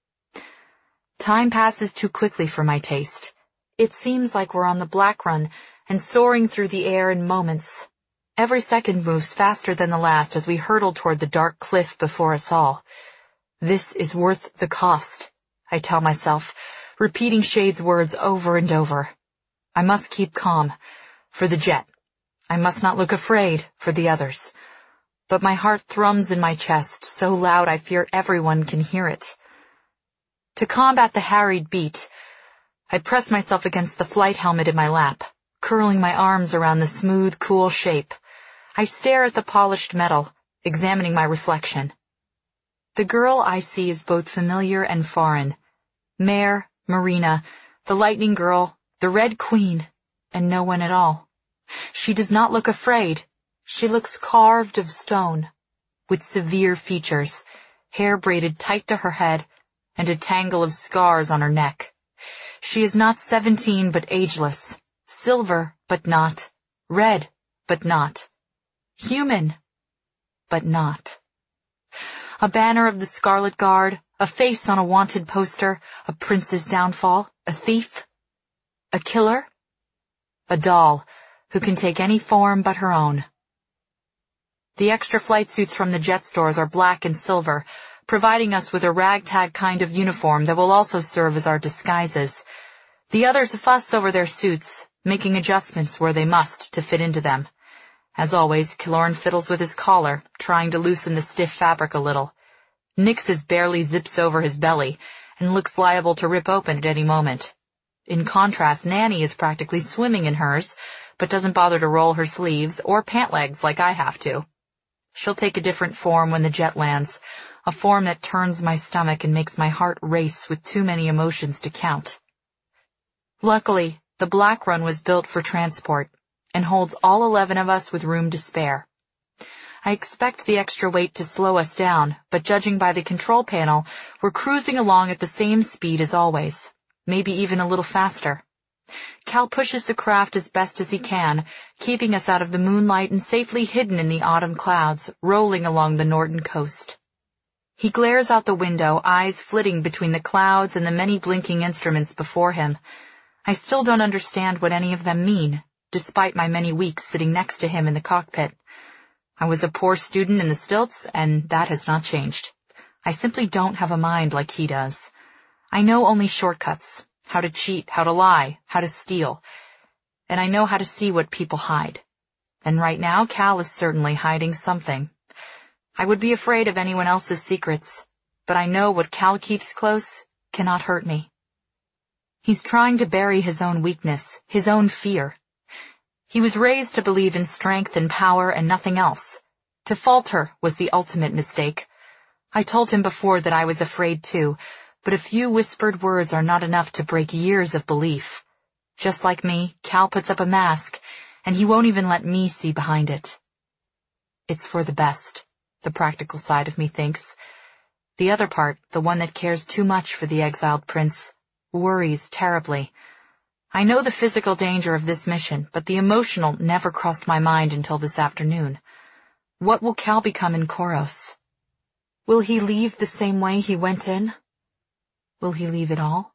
Time passes too quickly for my taste. It seems like we're on the Black Run and soaring through the air in moments. Every second moves faster than the last as we hurtle toward the dark cliff before us all. This is worth the cost, I tell myself, repeating Shade's words over and over. I must keep calm, for the jet. I must not look afraid, for the others. But my heart thrums in my chest, so loud I fear everyone can hear it. To combat the harried beat, I press myself against the flight helmet in my lap, curling my arms around the smooth, cool shape. I stare at the polished metal, examining my reflection. The girl I see is both familiar and foreign. Mare, Marina, the Lightning Girl, the Red Queen, and no one at all. She does not look afraid. She looks carved of stone, with severe features, hair braided tight to her head, and a tangle of scars on her neck. She is not seventeen but ageless, silver but not, red but not, human but not. A banner of the Scarlet Guard, a face on a wanted poster, a prince's downfall, a thief, a killer, a doll who can take any form but her own. The extra flight suits from the jet stores are black and silver, providing us with a ragtag kind of uniform that will also serve as our disguises. The others fuss over their suits, making adjustments where they must to fit into them. As always, Killorn fiddles with his collar, trying to loosen the stiff fabric a little. Nyx's barely zips over his belly, and looks liable to rip open at any moment. In contrast, Nanny is practically swimming in hers, but doesn't bother to roll her sleeves or pant legs like I have to. She'll take a different form when the jet lands, a form that turns my stomach and makes my heart race with too many emotions to count. Luckily, the Black Run was built for transport, and holds all eleven of us with room to spare. I expect the extra weight to slow us down, but judging by the control panel, we're cruising along at the same speed as always, maybe even a little faster. Cal pushes the craft as best as he can, keeping us out of the moonlight and safely hidden in the autumn clouds, rolling along the Norton coast. He glares out the window, eyes flitting between the clouds and the many blinking instruments before him. I still don't understand what any of them mean, despite my many weeks sitting next to him in the cockpit. I was a poor student in the stilts, and that has not changed. I simply don't have a mind like he does. I know only shortcuts, how to cheat, how to lie, how to steal, and I know how to see what people hide. And right now, Cal is certainly hiding something. I would be afraid of anyone else's secrets, but I know what Cal keeps close cannot hurt me. He's trying to bury his own weakness, his own fear. He was raised to believe in strength and power and nothing else. To falter was the ultimate mistake. I told him before that I was afraid too, but a few whispered words are not enough to break years of belief. Just like me, Cal puts up a mask, and he won't even let me see behind it. It's for the best, the practical side of me thinks. The other part, the one that cares too much for the exiled prince, worries terribly. I know the physical danger of this mission, but the emotional never crossed my mind until this afternoon. What will Cal become in Koros? Will he leave the same way he went in? Will he leave it all?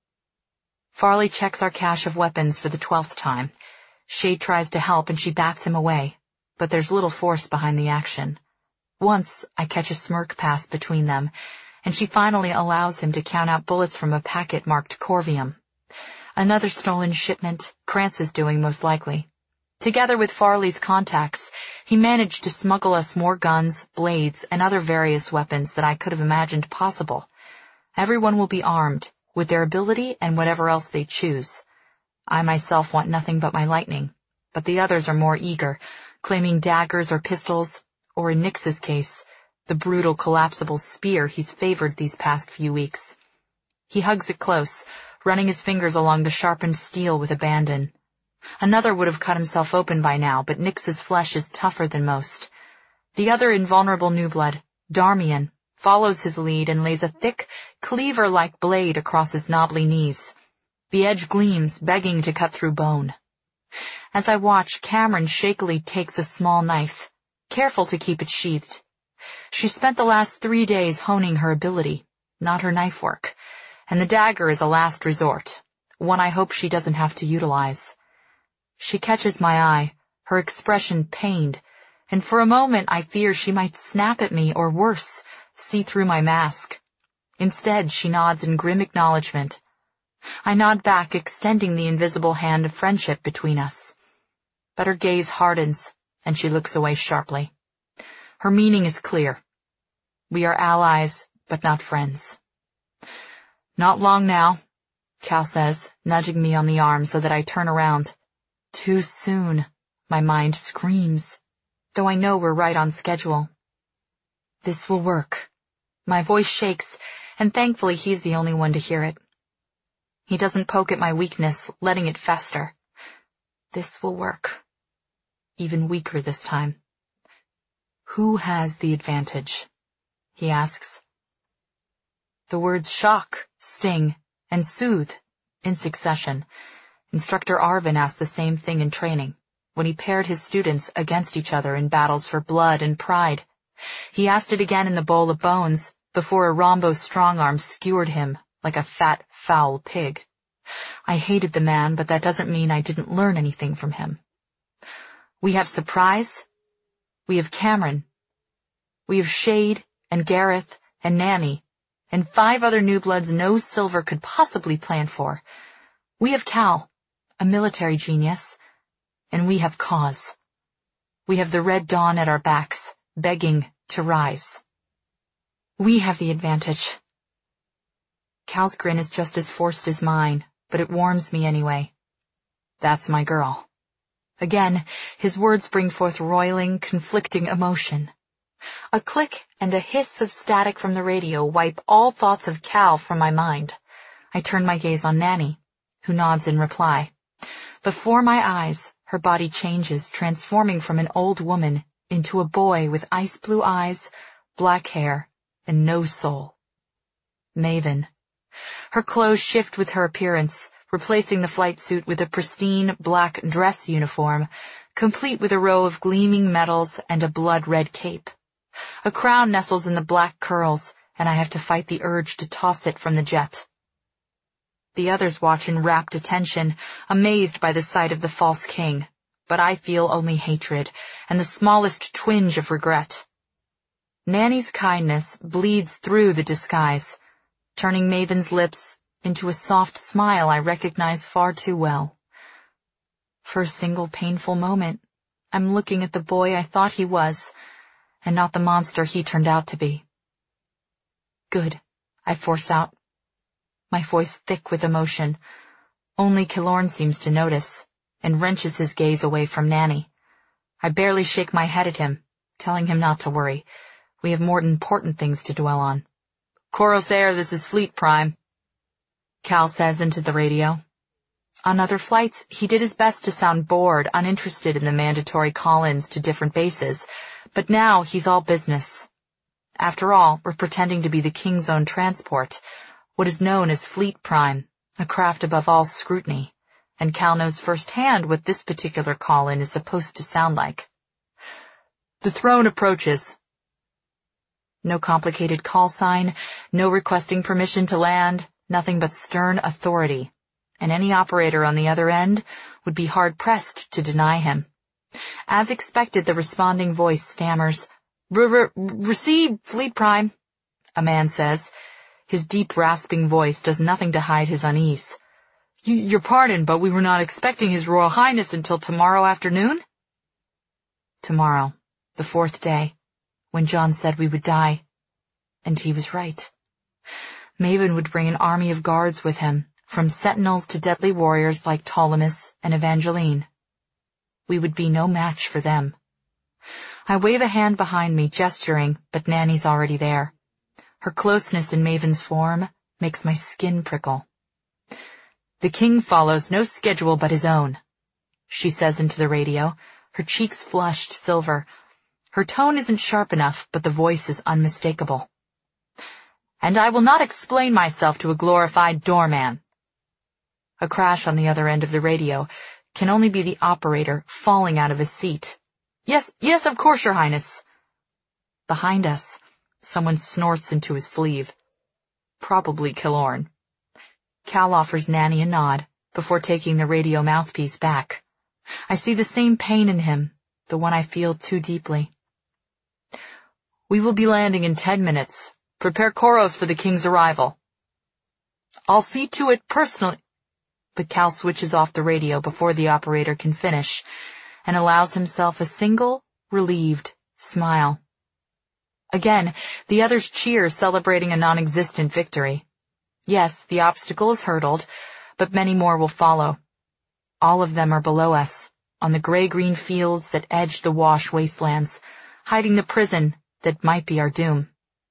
Farley checks our cache of weapons for the twelfth time. Shade tries to help and she bats him away, but there's little force behind the action. Once I catch a smirk pass between them, and she finally allows him to count out bullets from a packet marked Corvium. Another stolen shipment, Krantz is doing most likely. Together with Farley's contacts, he managed to smuggle us more guns, blades, and other various weapons than I could have imagined possible. Everyone will be armed, with their ability and whatever else they choose. I myself want nothing but my lightning, but the others are more eager, claiming daggers or pistols, or in Nix's case, the brutal collapsible spear he's favored these past few weeks. He hugs it close, running his fingers along the sharpened steel with abandon. Another would have cut himself open by now, but Nix's flesh is tougher than most. The other invulnerable new blood, Darmian, follows his lead and lays a thick, cleaver-like blade across his knobbly knees. The edge gleams, begging to cut through bone. As I watch, Cameron shakily takes a small knife, careful to keep it sheathed. She spent the last three days honing her ability, not her knife work, and the dagger is a last resort, one I hope she doesn't have to utilize. She catches my eye, her expression pained, and for a moment I fear she might snap at me or worse, see through my mask. Instead, she nods in grim acknowledgement. I nod back, extending the invisible hand of friendship between us. But her gaze hardens, and she looks away sharply. Her meaning is clear. We are allies, but not friends. Not long now, Cal says, nudging me on the arm so that I turn around. Too soon, my mind screams, though I know we're right on schedule. This will work. My voice shakes, and thankfully he's the only one to hear it. He doesn't poke at my weakness, letting it fester. This will work. Even weaker this time. Who has the advantage? He asks. The words shock, sting, and soothe in succession. Instructor Arvin asked the same thing in training, when he paired his students against each other in battles for blood and pride. He asked it again in the Bowl of Bones, before a Rombo strongarm skewered him like a fat, foul pig. I hated the man, but that doesn't mean I didn't learn anything from him. We have Surprise. We have Cameron. We have Shade and Gareth and Nanny, and five other new bloods no Silver could possibly plan for. We have Cal, a military genius, and we have cause. We have the Red Dawn at our backs, begging to rise. We have the advantage. Cal's grin is just as forced as mine, but it warms me anyway. That's my girl. Again, his words bring forth roiling, conflicting emotion. A click and a hiss of static from the radio wipe all thoughts of Cal from my mind. I turn my gaze on Nanny, who nods in reply. Before my eyes, her body changes, transforming from an old woman into a boy with ice blue eyes, black hair, and no soul. Maven. Her clothes shift with her appearance, replacing the flight suit with a pristine black dress uniform, complete with a row of gleaming medals and a blood-red cape. A crown nestles in the black curls, and I have to fight the urge to toss it from the jet. The others watch in rapt attention, amazed by the sight of the false king, but I feel only hatred, and the smallest twinge of regret. Nanny's kindness bleeds through the disguise, turning Maven's lips into a soft smile I recognize far too well. For a single painful moment, I'm looking at the boy I thought he was, and not the monster he turned out to be. Good, I force out, my voice thick with emotion. Only Killorn seems to notice, and wrenches his gaze away from Nanny. I barely shake my head at him, telling him not to worry. We have more important things to dwell on. Corsair, this is Fleet Prime, Cal says into the radio. On other flights, he did his best to sound bored, uninterested in the mandatory call-ins to different bases, but now he's all business. After all, we're pretending to be the King's Own transport, what is known as Fleet Prime, a craft above all scrutiny, and Cal knows firsthand what this particular call-in is supposed to sound like. The throne approaches. No complicated call sign, no requesting permission to land, nothing but stern authority, and any operator on the other end would be hard-pressed to deny him. As expected, the responding voice stammers, "Receive, Fleet Prime," a man says. His deep, rasping voice does nothing to hide his unease. Your pardon, but we were not expecting His Royal Highness until tomorrow afternoon? Tomorrow, the fourth day, when John said we would die. And he was right. Maven would bring an army of guards with him, from sentinels to deadly warriors like Ptolemus and Evangeline. We would be no match for them. I wave a hand behind me, gesturing, but Nanny's already there. Her closeness in Maven's form makes my skin prickle. The king follows no schedule but his own, she says into the radio, her cheeks flushed silver. Her tone isn't sharp enough, but the voice is unmistakable. And I will not explain myself to a glorified doorman. A crash on the other end of the radio can only be the operator falling out of his seat. Yes, yes, of course, Your Highness. Behind us, someone snorts into his sleeve. Probably Killorn. Cal offers Nanny a nod before taking the radio mouthpiece back. I see the same pain in him, the one I feel too deeply. We will be landing in ten minutes. Prepare Koros for the king's arrival. I'll see to it personally. But Cal switches off the radio before the operator can finish and allows himself a single, relieved smile. Again, the others cheer, celebrating a non-existent victory. Yes, the obstacle is hurdled, but many more will follow. All of them are below us, on the gray-green fields that edge the wash wastelands, hiding the prison that might be our doom.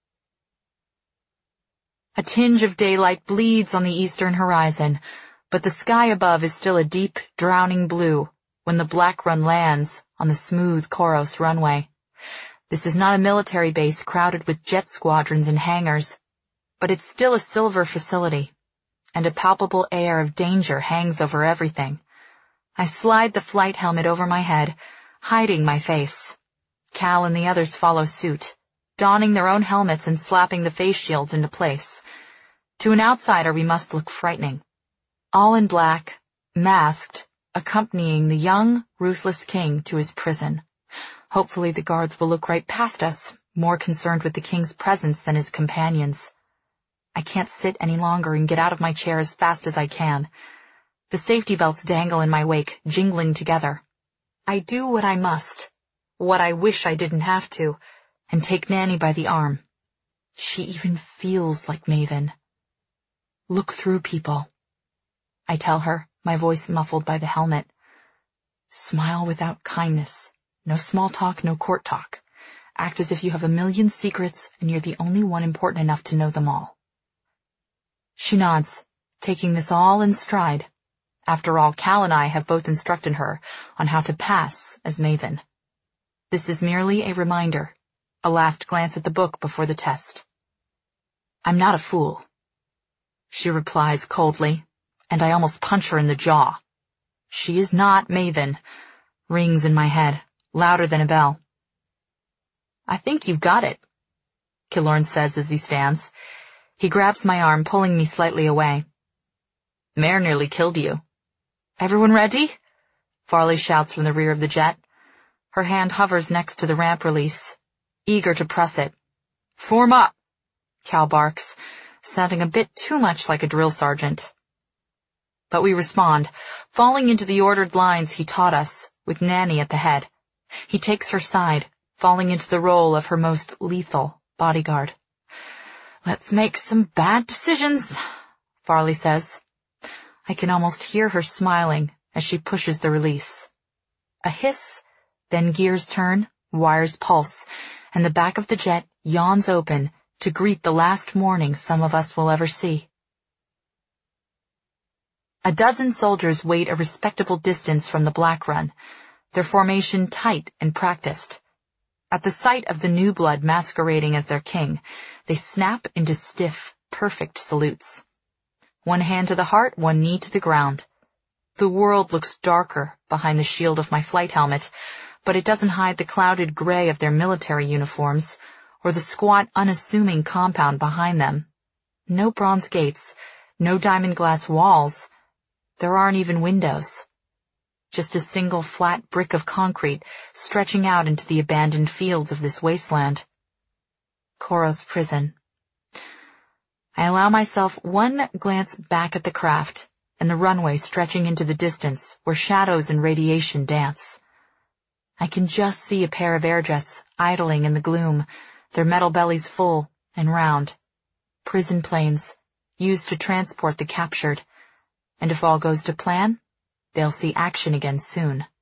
A tinge of daylight bleeds on the eastern horizon, but the sky above is still a deep, drowning blue when the Black Run lands on the smooth Koros runway. This is not a military base crowded with jet squadrons and hangars, but it's still a silver facility, and a palpable air of danger hangs over everything. I slide the flight helmet over my head, hiding my face. Cal and the others follow suit, donning their own helmets and slapping the face shields into place. To an outsider, we must look frightening. All in black, masked, accompanying the young, ruthless king to his prison. Hopefully the guards will look right past us, more concerned with the king's presence than his companions. I can't sit any longer and get out of my chair as fast as I can. The safety belts dangle in my wake, jingling together. I do what I must, what I wish I didn't have to, and take Nanny by the arm. She even feels like Maven. Look through people, I tell her, my voice muffled by the helmet. Smile without kindness. No small talk, no court talk. Act as if you have a million secrets and you're the only one important enough to know them all. She nods, taking this all in stride. After all, Cal and I have both instructed her on how to pass as Maven. This is merely a reminder, a last glance at the book before the test. I'm not a fool, she replies coldly, and I almost punch her in the jaw. She is not Maven, rings in my head, louder than a bell. I think you've got it, Killorn says as he stands. He grabs my arm, pulling me slightly away. Mare nearly killed you. Everyone ready? Farley shouts from the rear of the jet. Her hand hovers next to the ramp release, eager to press it. Form up, Cal barks, sounding a bit too much like a drill sergeant. But we respond, falling into the ordered lines he taught us, with Nanny at the head. He takes her side, falling into the role of her most lethal bodyguard. Let's make some bad decisions, Farley says. I can almost hear her smiling as she pushes the release. A hiss, then gears turn, wires pulse, and the back of the jet yawns open to greet the last morning some of us will ever see. A dozen soldiers wait a respectable distance from the Black Run, their formation tight and practiced. At the sight of the new blood masquerading as their king, they snap into stiff, perfect salutes. One hand to the heart, one knee to the ground. The world looks darker behind the shield of my flight helmet, but it doesn't hide the clouded gray of their military uniforms, or the squat, unassuming compound behind them. No bronze gates, no diamond glass walls. There aren't even windows. Just a single flat brick of concrete stretching out into the abandoned fields of this wasteland. Koros prison. I allow myself one glance back at the craft, and the runway stretching into the distance where shadows and radiation dance. I can just see a pair of airjets idling in the gloom, their metal bellies full and round. Prison planes, used to transport the captured. And if all goes to plan, they'll see action again soon.